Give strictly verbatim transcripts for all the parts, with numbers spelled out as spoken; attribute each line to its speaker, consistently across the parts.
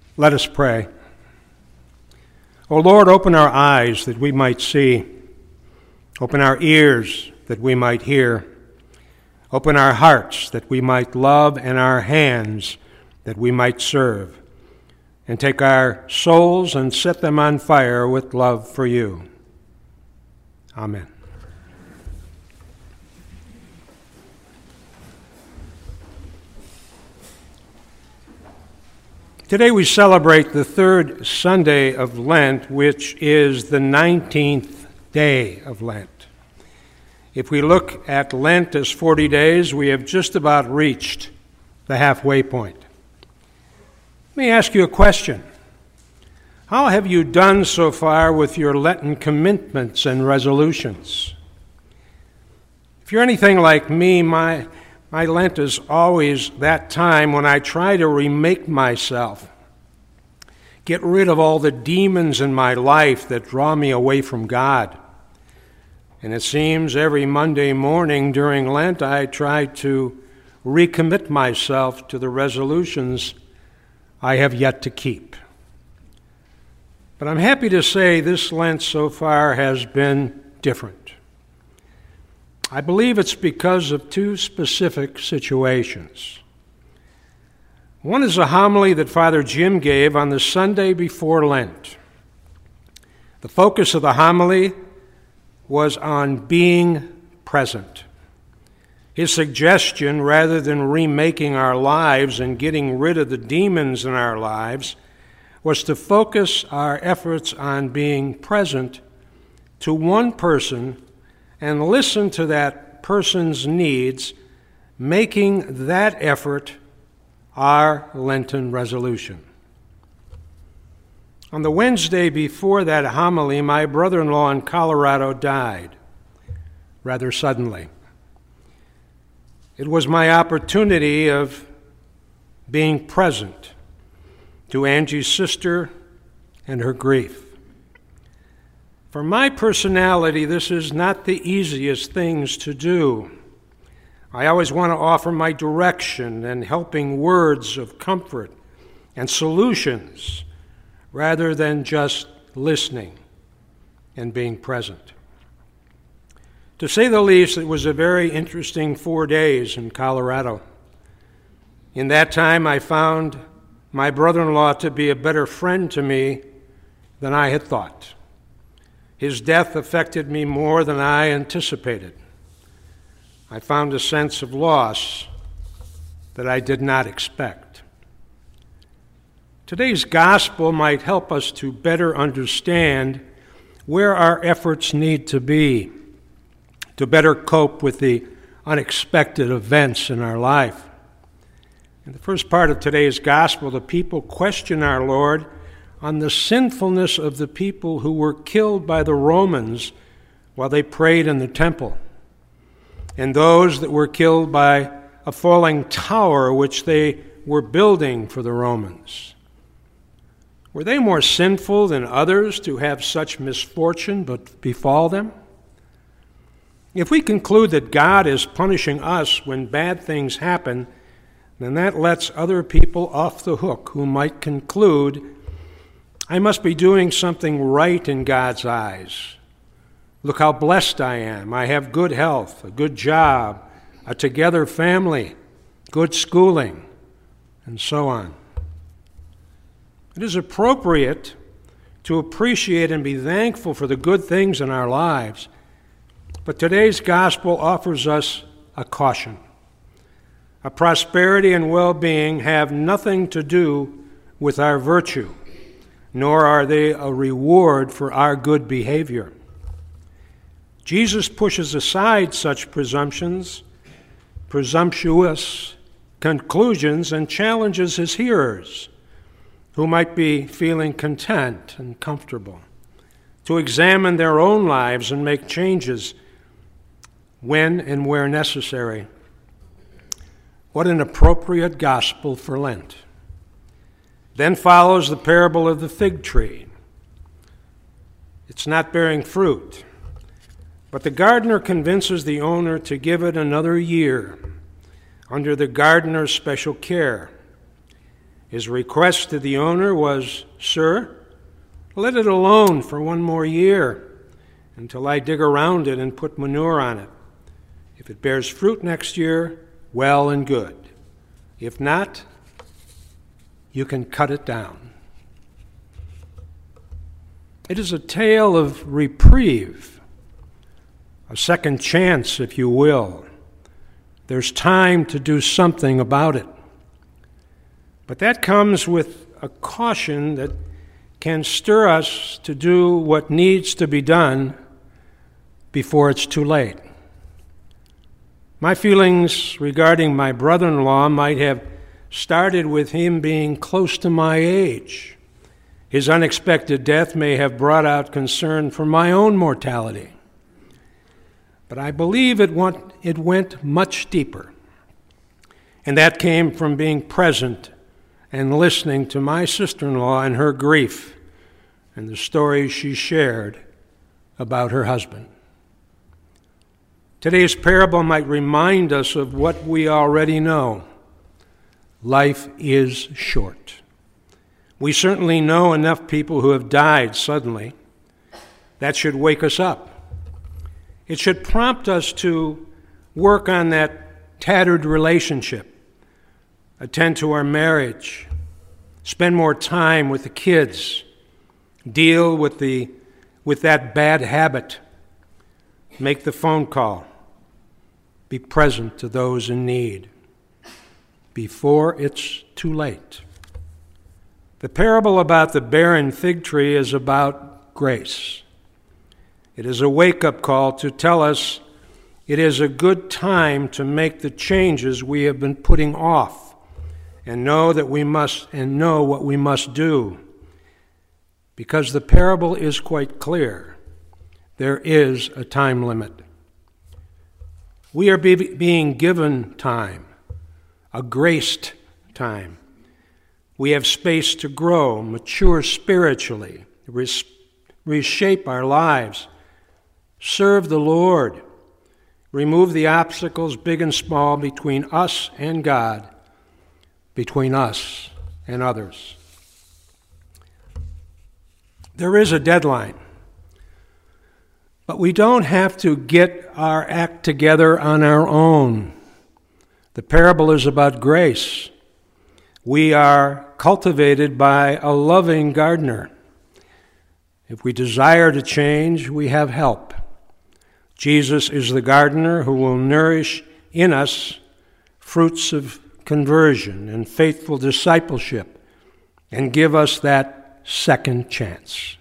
Speaker 1: Let us pray. O Lord, open our eyes that we might see. Open our ears that we might hear. Open our hearts that we might love, and our hands that we might serve. And take our souls and set them on fire with love for you. Amen. Today we celebrate the third Sunday of Lent, which is the nineteenth day of Lent. If we look at Lent as forty days, we have just about reached the halfway point. Let me ask you a question. How have you done so far with your Lenten commitments and resolutions? If you're anything like me, my My Lent is always that time when I try to remake myself, get rid of all the demons in my life that draw me away from God. And it seems every Monday morning during Lent I try to recommit myself to the resolutions I have yet to keep. But I'm happy to say this Lent so far has been different. I believe it's because of two specific situations. One is a homily that Father Jim gave on the Sunday before Lent. The focus of the homily was on being present. His suggestion, rather than remaking our lives and getting rid of the demons in our lives, was to focus our efforts on being present to one person and listen to that person's needs, making that effort our Lenten resolution. On the Wednesday before that homily, my brother-in-law in Colorado died, rather suddenly. It was my opportunity of being present to Angie's sister and her grief. For my personality, this is not the easiest things to do. I always want to offer my direction and helping words of comfort and solutions rather than just listening and being present. To say the least, it was a very interesting four days in Colorado. In that time, I found my brother-in-law to be a better friend to me than I had thought. His death affected me more than I anticipated. I found a sense of loss that I did not expect. Today's gospel might help us to better understand where our efforts need to be to better cope with the unexpected events in our life. In the first part of today's gospel, the people question our Lord on the sinfulness of the people who were killed by the Romans while they prayed in the temple, and those that were killed by a falling tower which they were building for the Romans. Were they more sinful than others to have such misfortune but befall them? If we conclude that God is punishing us when bad things happen, then that lets other people off the hook who might conclude, I must be doing something right in God's eyes. Look how blessed I am. I have good health, a good job, a together family, good schooling, and so on. It is appropriate to appreciate and be thankful for the good things in our lives, but today's gospel offers us a caution. A prosperity and well-being have nothing to do with our virtue, nor are they a reward for our good behavior. Jesus pushes aside such presumptions, presumptuous conclusions, and challenges his hearers, who might be feeling content and comfortable, to examine their own lives and make changes when and where necessary. What an appropriate gospel for Lent. Then follows the parable of the fig tree. It's not bearing fruit, but the gardener convinces the owner to give it another year under the gardener's special care. His request to the owner was, "Sir, let it alone for one more year until I dig around it and put manure on it. If it bears fruit next year, well and good. If not, you can cut it down." It is a tale of reprieve, a second chance, if you will. There's time to do something about it. But that comes with a caution that can stir us to do what needs to be done before it's too late. My feelings regarding my brother-in-law might have started with him being close to my age. His unexpected death may have brought out concern for my own mortality. But I believe it went, it went much deeper. And that came from being present and listening to my sister-in-law and her grief and the stories she shared about her husband. Today's parable might remind us of what we already know. Life is short. We certainly know enough people who have died suddenly. That should wake us up. It should prompt us to work on that tattered relationship, attend to our marriage, spend more time with the kids, deal with the with that bad habit, make the phone call, be present to those in need before it's too late. The parable about the barren fig tree is about grace. It is a wake-up call to tell us it is a good time to make the changes we have been putting off and know that we must and know what we must do. Because the parable is quite clear. There is a time limit. We are be- being given time, a graced time. We have space to grow, mature spiritually, res- reshape our lives, serve the Lord, remove the obstacles, big and small, between us and God, between us and others. There is a deadline, but we don't have to get our act together on our own. The parable is about grace. We are cultivated by a loving gardener. If we desire to change, we have help. Jesus is the gardener who will nourish in us fruits of conversion and faithful discipleship and give us that second chance.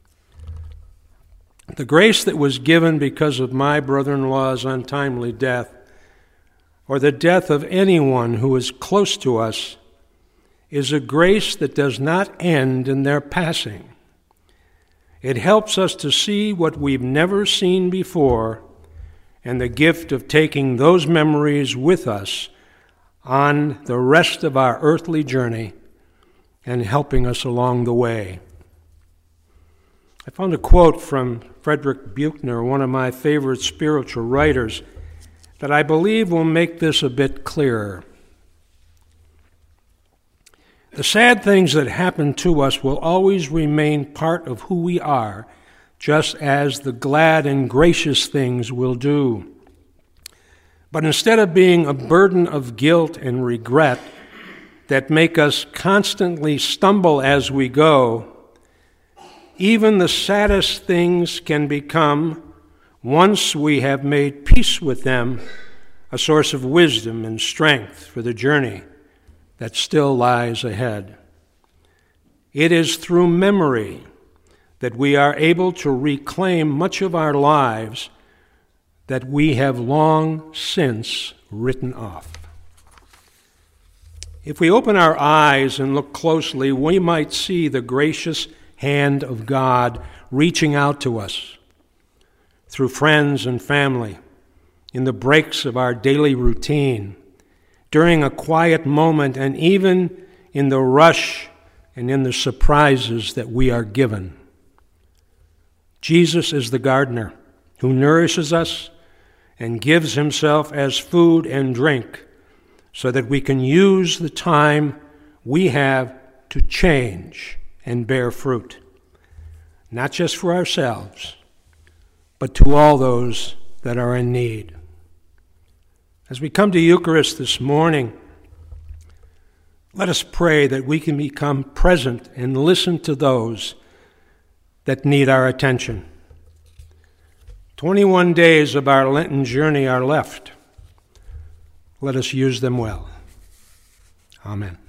Speaker 1: The grace that was given because of my brother-in-law's untimely death, or the death of anyone who is close to us, is a grace that does not end in their passing. It helps us to see what we've never seen before, and the gift of taking those memories with us on the rest of our earthly journey and helping us along the way. I found a quote from Frederick Buechner, one of my favorite spiritual writers, that I believe will make this a bit clearer. The sad things that happen to us will always remain part of who we are, just as the glad and gracious things will do. But instead of being a burden of guilt and regret that make us constantly stumble as we go, even the saddest things can become, once we have made peace with them, a source of wisdom and strength for the journey that still lies ahead. It is through memory that we are able to reclaim much of our lives that we have long since written off. If we open our eyes and look closely, we might see the gracious hand of God reaching out to us through friends and family, in the breaks of our daily routine, during a quiet moment, and even in the rush and in the surprises that we are given. Jesus is the gardener who nourishes us and gives himself as food and drink so that we can use the time we have to change and bear fruit, not just for ourselves, but to all those that are in need. As we come to Eucharist this morning, let us pray that we can become present and listen to those that need our attention. twenty-one days of our Lenten journey are left. Let us use them well. Amen.